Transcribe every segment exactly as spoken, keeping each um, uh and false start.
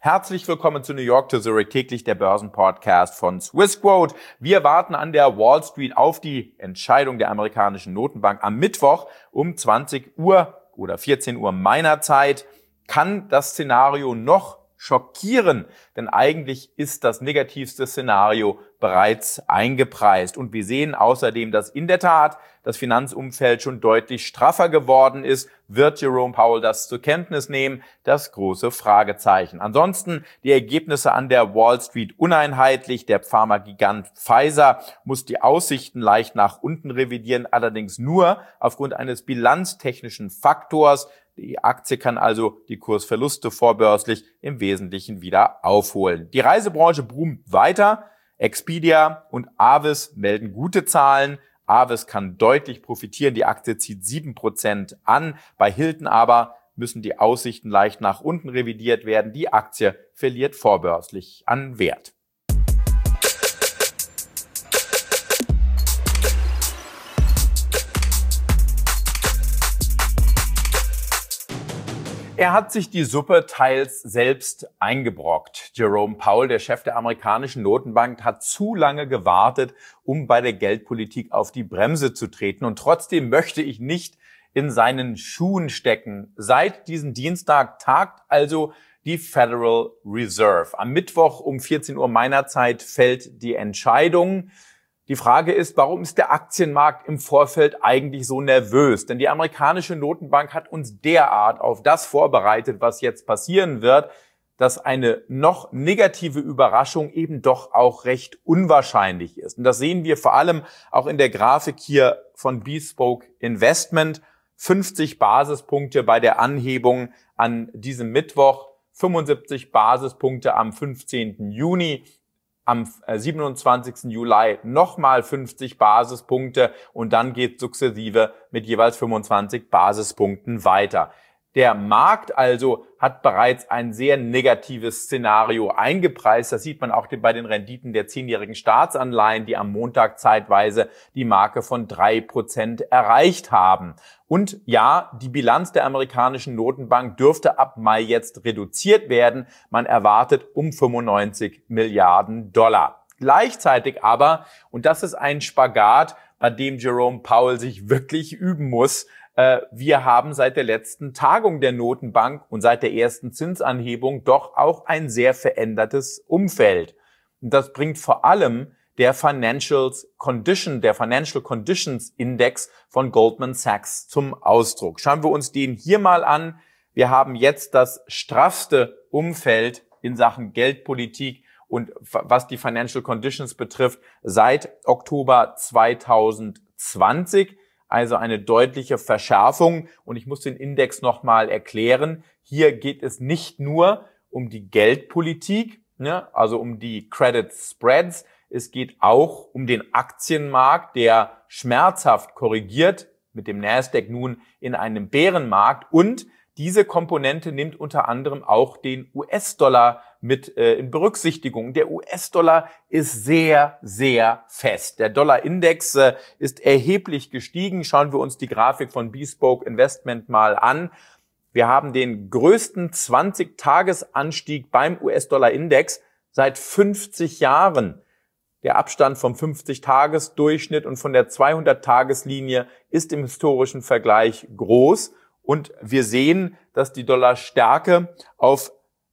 Herzlich willkommen zu New York to Zurich, täglich der Börsenpodcast von Swissquote. Wir warten an der Wall Street auf die Entscheidung der amerikanischen Notenbank am Mittwoch um zwanzig Uhr oder vierzehn Uhr meiner Zeit. Kann das Szenario noch schockieren? Denn eigentlich ist das negativste Szenario bereits eingepreist. Und wir sehen außerdem, dass in der Tat das Finanzumfeld schon deutlich straffer geworden ist. Wird Jerome Powell das zur Kenntnis nehmen? Das große Fragezeichen. Ansonsten die Ergebnisse an der Wall Street uneinheitlich. Der Pharmagigant Pfizer muss die Aussichten leicht nach unten revidieren, allerdings nur aufgrund eines bilanztechnischen Faktors. Die Aktie kann also die Kursverluste vorbörslich im Wesentlichen wieder aufholen. Die Reisebranche boomt weiter. Expedia und Avis melden gute Zahlen. Avis kann deutlich profitieren. Die Aktie zieht sieben Prozent an. Bei Hilton aber müssen die Aussichten leicht nach unten revidiert werden. Die Aktie verliert vorbörslich an Wert. Er hat sich die Suppe teils selbst eingebrockt. Jerome Powell, der Chef der amerikanischen Notenbank, hat zu lange gewartet, um bei der Geldpolitik auf die Bremse zu treten. Und trotzdem möchte ich nicht in seinen Schuhen stecken. Seit diesem Dienstag tagt also die Federal Reserve. Am Mittwoch um vierzehn Uhr meiner Zeit fällt die Entscheidung. Die Frage ist, warum ist der Aktienmarkt im Vorfeld eigentlich so nervös? Denn die amerikanische Notenbank hat uns derart auf das vorbereitet, was jetzt passieren wird, dass eine noch negative Überraschung eben doch auch recht unwahrscheinlich ist. Und das sehen wir vor allem auch in der Grafik hier von Bespoke Investment. fünfzig Basispunkte bei der Anhebung an diesem Mittwoch, fünfundsiebzig Basispunkte am fünfzehnten Juni. Am siebenundzwanzigsten Juli nochmal fünfzig Basispunkte und dann geht sukzessive mit jeweils fünfundzwanzig Basispunkten weiter. Der Markt also hat bereits ein sehr negatives Szenario eingepreist. Das sieht man auch bei den Renditen der zehnjährigen Staatsanleihen, die am Montag zeitweise die Marke von drei Prozent erreicht haben. Und ja, die Bilanz der amerikanischen Notenbank dürfte ab Mai jetzt reduziert werden. Man erwartet um fünfundneunzig Milliarden Dollar. Gleichzeitig aber, und das ist ein Spagat, bei dem Jerome Powell sich wirklich üben muss, wir haben seit der letzten Tagung der Notenbank und seit der ersten Zinsanhebung doch auch ein sehr verändertes Umfeld. Und das bringt vor allem der Financial Condition, der Financial Conditions Index von Goldman Sachs zum Ausdruck. Schauen wir uns den hier mal an. Wir haben jetzt das straffste Umfeld in Sachen Geldpolitik und was die Financial Conditions betrifft seit Oktober zweitausendzwanzig. Also eine deutliche Verschärfung. Und ich muss den Index nochmal erklären. Hier geht es nicht nur um die Geldpolitik, ne, also um die Credit Spreads. Es geht auch um den Aktienmarkt, der schmerzhaft korrigiert, mit dem Nasdaq nun in einem Bärenmarkt. Und diese Komponente nimmt unter anderem auch den U S-Dollar mit äh, in Berücksichtigung. Der U S-Dollar ist sehr, sehr fest. Der Dollar-Index äh, ist erheblich gestiegen. Schauen wir uns die Grafik von Bespoke Investment mal an. Wir haben den größten zwanzig-Tages-Anstieg beim U S-Dollar-Index seit fünfzig Jahren. Der Abstand vom fünfzig-Tages-Durchschnitt und von der zweihundert-Tages-Linie ist im historischen Vergleich groß. Und wir sehen, dass die Dollarstärke auf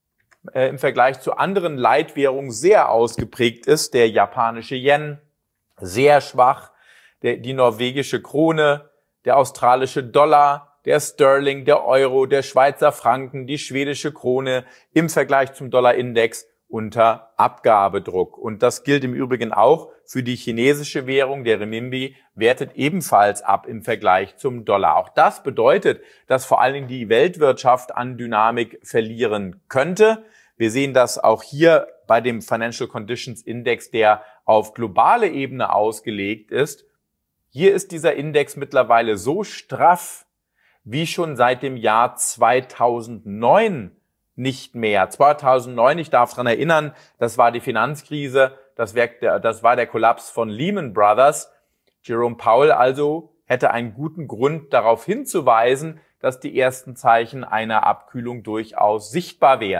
äh, im Vergleich zu anderen Leitwährungen sehr ausgeprägt ist. Der japanische Yen sehr schwach, der, die norwegische Krone, der australische Dollar, der Sterling, der Euro, der Schweizer Franken, die schwedische Krone im Vergleich zum Dollarindex unter Abgabedruck. Und das gilt im Übrigen auch für die chinesische Währung. Der Renminbi wertet ebenfalls ab im Vergleich zum Dollar. Auch das bedeutet, dass vor allen Dingen die Weltwirtschaft an Dynamik verlieren könnte. Wir sehen das auch hier bei dem Financial Conditions Index, der auf globale Ebene ausgelegt ist. Hier ist dieser Index mittlerweile so straff wie schon seit dem Jahr zweitausendneun nicht mehr. zweitausendneun, ich darf daran erinnern, das war die Finanzkrise, das war der Kollaps von Lehman Brothers. Jerome Powell also hätte einen guten Grund darauf hinzuweisen, dass die ersten Zeichen einer Abkühlung durchaus sichtbar werden.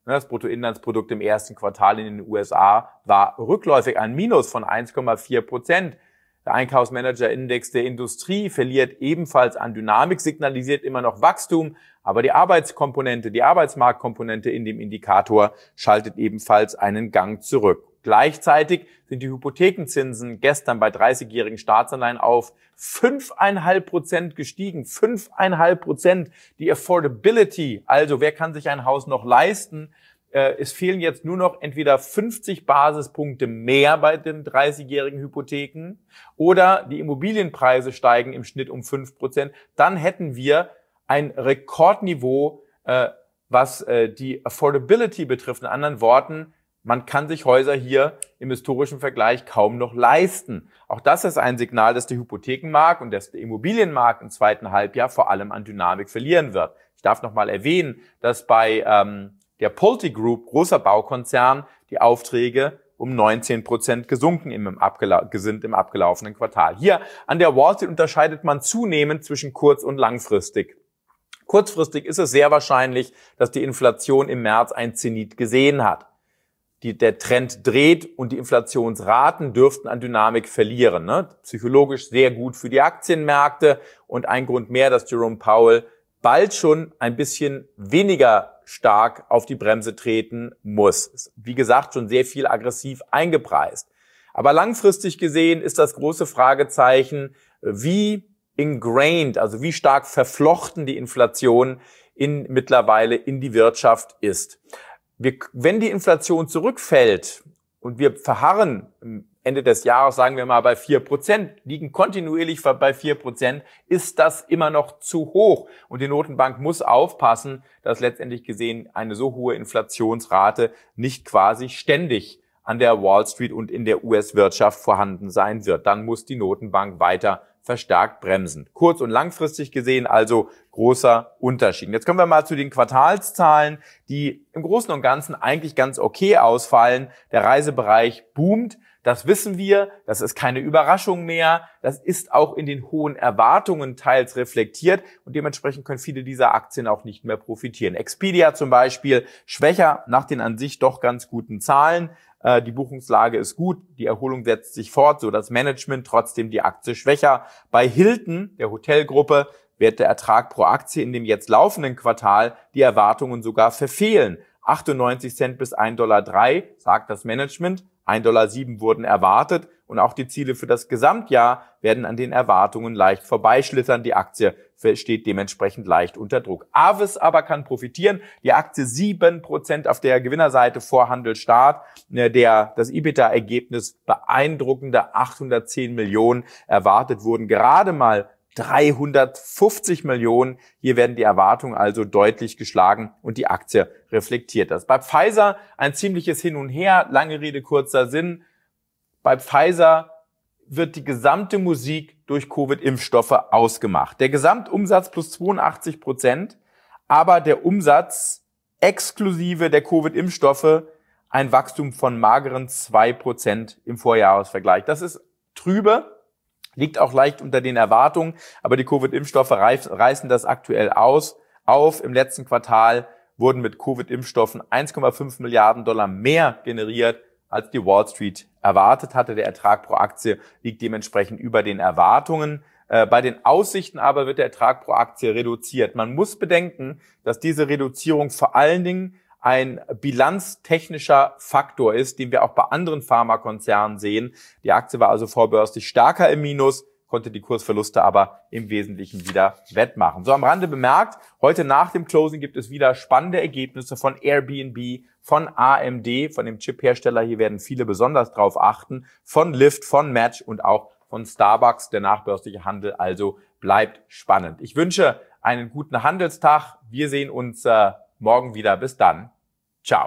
Das Bruttoinlandsprodukt im ersten Quartal in den U S A war rückläufig, ein Minus von eins Komma vier Prozent. Der Einkaufsmanager-Index der Industrie verliert ebenfalls an Dynamik, signalisiert immer noch Wachstum, aber die Arbeitskomponente, die Arbeitsmarktkomponente in dem Indikator schaltet ebenfalls einen Gang zurück. Gleichzeitig sind die Hypothekenzinsen gestern bei dreißigjährigen Staatsanleihen auf fünf Komma fünf Prozent gestiegen. fünf Komma fünf Prozent. Die Affordability, also wer kann sich ein Haus noch leisten? Äh, es fehlen jetzt nur noch entweder fünfzig Basispunkte mehr bei den dreißigjährigen Hypotheken oder die Immobilienpreise steigen im Schnitt um fünf Prozent. Dann hätten wir ein Rekordniveau, äh, was äh, die Affordability betrifft. In anderen Worten, man kann sich Häuser hier im historischen Vergleich kaum noch leisten. Auch das ist ein Signal, dass der Hypothekenmarkt und dass der Immobilienmarkt im zweiten Halbjahr vor allem an Dynamik verlieren wird. Ich darf noch mal erwähnen, dass bei ähm, der Pulte Group, großer Baukonzern, die Aufträge um neunzehn Prozent gesunken im abgela- sind im abgelaufenen Quartal. Hier an der Wall Street unterscheidet man zunehmend zwischen kurz- und langfristig. Kurzfristig ist es sehr wahrscheinlich, dass die Inflation im März ein Zenit gesehen hat. Die, der Trend dreht und die Inflationsraten dürften an Dynamik verlieren. Ne? Psychologisch sehr gut für die Aktienmärkte und ein Grund mehr, dass Jerome Powell bald schon ein bisschen weniger stark auf die Bremse treten muss. Wie gesagt, schon sehr viel aggressiv eingepreist. Aber langfristig gesehen ist das große Fragezeichen, wie ingrained, also wie stark verflochten die Inflation in, mittlerweile in die Wirtschaft ist. Wir, wenn die Inflation zurückfällt und wir verharren Ende des Jahres, sagen wir mal bei vier Prozent, liegen kontinuierlich bei vier Prozent, ist das immer noch zu hoch. Und die Notenbank muss aufpassen, dass letztendlich gesehen eine so hohe Inflationsrate nicht quasi ständig an der Wall Street und in der U S-Wirtschaft vorhanden sein wird. Dann muss die Notenbank weiter verstärkt bremsen. Kurz- und langfristig gesehen also großer Unterschied. Jetzt kommen wir mal zu den Quartalszahlen, die im Großen und Ganzen eigentlich ganz okay ausfallen. Der Reisebereich boomt. Das wissen wir, das ist keine Überraschung mehr. Das ist auch in den hohen Erwartungen teils reflektiert und dementsprechend können viele dieser Aktien auch nicht mehr profitieren. Expedia zum Beispiel schwächer nach den an sich doch ganz guten Zahlen. Die Buchungslage ist gut, die Erholung setzt sich fort, so das Management, trotzdem die Aktie schwächer. Bei Hilton, der Hotelgruppe, wird der Ertrag pro Aktie in dem jetzt laufenden Quartal die Erwartungen sogar verfehlen. achtundneunzig Cent bis ein Komma drei Dollar, sagt das Management. ein Komma sieben Dollar wurden erwartet und auch die Ziele für das Gesamtjahr werden an den Erwartungen leicht vorbeischlittern. Die Aktie steht dementsprechend leicht unter Druck. Avis aber kann profitieren. Die Aktie sieben Prozent auf der Gewinnerseite vor Handelsstart. Der, das EBITDA-Ergebnis beeindruckende achthundertzehn Millionen. Erwartet wurden gerade mal dreihundertfünfzig Millionen. Hier werden die Erwartungen also deutlich geschlagen und die Aktie reflektiert das. Bei Pfizer ein ziemliches Hin und Her, lange Rede, kurzer Sinn. Bei Pfizer wird die gesamte Musik durch Covid-Impfstoffe ausgemacht. Der Gesamtumsatz plus zweiundachtzig Prozent, aber der Umsatz exklusive der Covid-Impfstoffe ein Wachstum von mageren zwei Prozent im Vorjahresvergleich. Das ist trübe. Liegt auch leicht unter den Erwartungen, aber die Covid-Impfstoffe reißen das aktuell aus. Auf im letzten Quartal wurden mit Covid-Impfstoffen eins Komma fünf Milliarden Dollar mehr generiert, als die Wall Street erwartet hatte. Der Ertrag pro Aktie liegt dementsprechend über den Erwartungen. Äh, bei den Aussichten aber wird der Ertrag pro Aktie reduziert. Man muss bedenken, dass diese Reduzierung vor allen Dingen ein bilanztechnischer Faktor ist, den wir auch bei anderen Pharmakonzernen sehen. Die Aktie war also vorbörslich stärker im Minus, konnte die Kursverluste aber im Wesentlichen wieder wettmachen. So am Rande bemerkt, heute nach dem Closing gibt es wieder spannende Ergebnisse von Airbnb, von A M D, von dem Chip-Hersteller. Hier werden viele besonders drauf achten, von Lyft, von Match und auch von Starbucks. Der nachbörsliche Handel also bleibt spannend. Ich wünsche einen guten Handelstag. Wir sehen uns äh, morgen wieder. Bis dann. Ciao.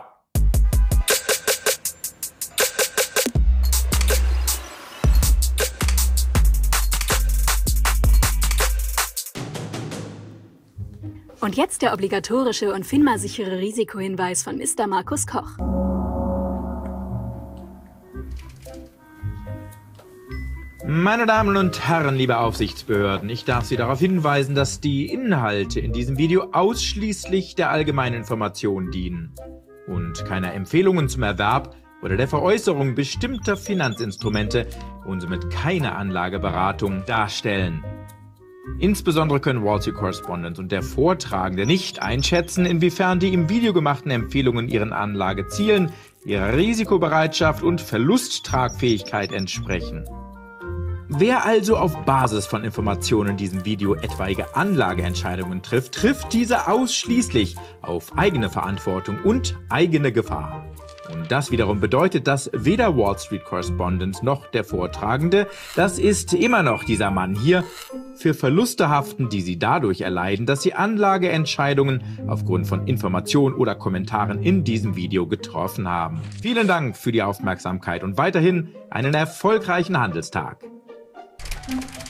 Und jetzt der obligatorische und FINMA-sichere Risikohinweis von Mister Markus Koch. Meine Damen und Herren, liebe Aufsichtsbehörden, ich darf Sie darauf hinweisen, dass die Inhalte in diesem Video ausschließlich der allgemeinen Information dienen. und keiner Empfehlungen zum Erwerb oder der Veräußerung bestimmter Finanzinstrumente und somit keine Anlageberatung darstellen. Insbesondere können Wall Street Correspondent und der Vortragende nicht einschätzen, inwiefern die im Video gemachten Empfehlungen ihren Anlagezielen, ihrer Risikobereitschaft und Verlusttragfähigkeit entsprechen. Wer also auf Basis von Informationen in diesem Video etwaige Anlageentscheidungen trifft, trifft diese ausschließlich auf eigene Verantwortung und eigene Gefahr. Und das wiederum bedeutet, dass weder Wall Street Correspondent noch der Vortragende, das ist immer noch dieser Mann hier, für Verluste haften, die sie dadurch erleiden, dass sie Anlageentscheidungen aufgrund von Informationen oder Kommentaren in diesem Video getroffen haben. Vielen Dank für die Aufmerksamkeit und weiterhin einen erfolgreichen Handelstag.